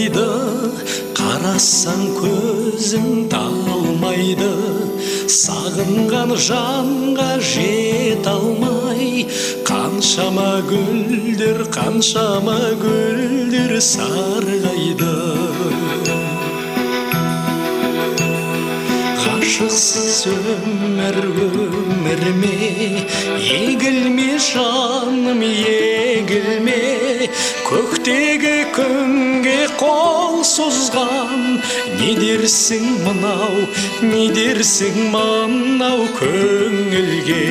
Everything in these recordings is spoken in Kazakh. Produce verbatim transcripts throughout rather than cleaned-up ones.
талмайды, қарасаң көзің талмайды. Сағынған жанға жет алмай, қаншама гүлдер, қаншама гүлдер сарғайды. Ғашықсыз өмір өмір ме, егілме жаным егілме. Көктегі күнге қол созған, не дерсің мынау, не дерсің мынау көңілге.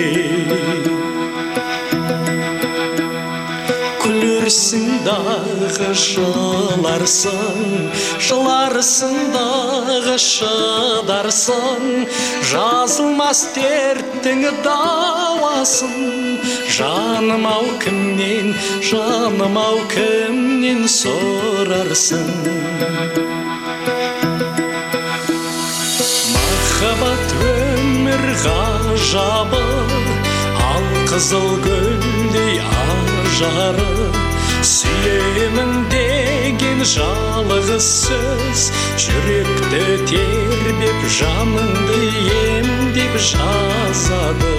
Күлерсің дағы жыларсың, жыларсың дағы шыдарсың. Жазылмас дерттің дауасын, жаным ау кімнен, жаным ау кімнен сұрарсың. Махаббат өмір ғажабы, ал қызыл гүлдей ажары. Сүйемін деген жалғыз сөз, жүректі тербеп жаныңды емдеп жазады.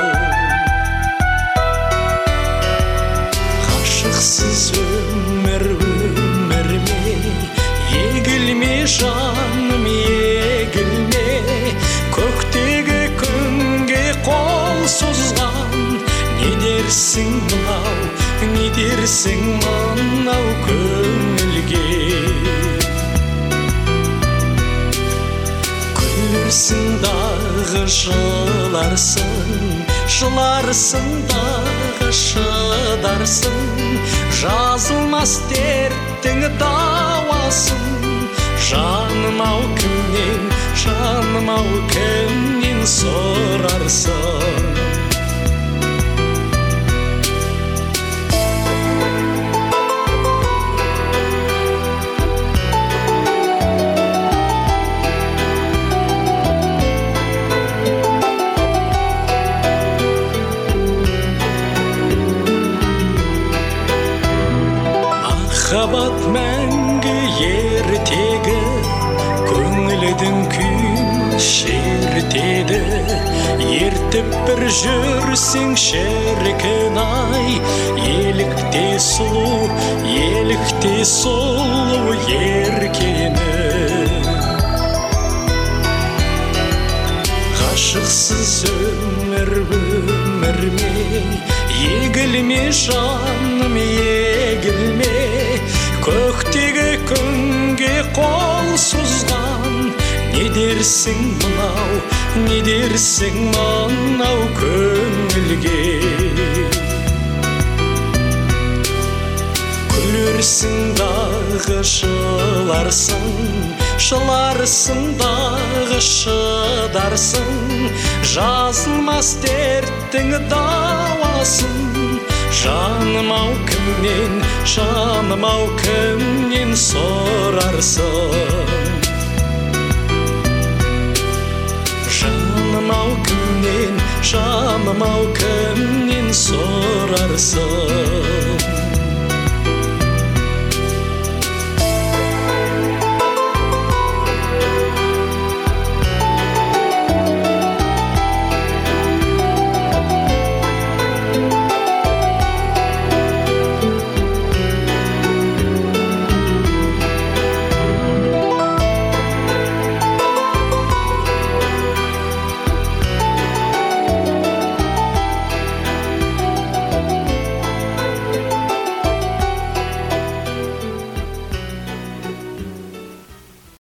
Ғашықсыз өмір өмір ме, егілме жаным егілме. Көктегі күнге қол созған, не дерсің мынау, не дерсің мынау көңілге. Күлерсің дағы жыларсың, жыларсың дағы шыдарсың. Жазылмас дерттің дауасын, жаным ау кімнен, жаным ау кімнен сұрарсың. Махаббат мәңгі ертегі, көңілдің күйін шертеді. Ертіп бір жүрсең шіркін ай, елікте сұлу, елікте сұлу еркені. Ғашықсыз өмір өмір ме, егілме жаным егілме. Көктегі күнге қол созған, не дерсің мынау, не дерсің мынау көңілге. Күлерсің дағы жыларсың, жыларсың дағы шыдарсың. Жазылмас дерттің дауасын, жаным ау кімнен, жаным ау кімнен сұрарсың.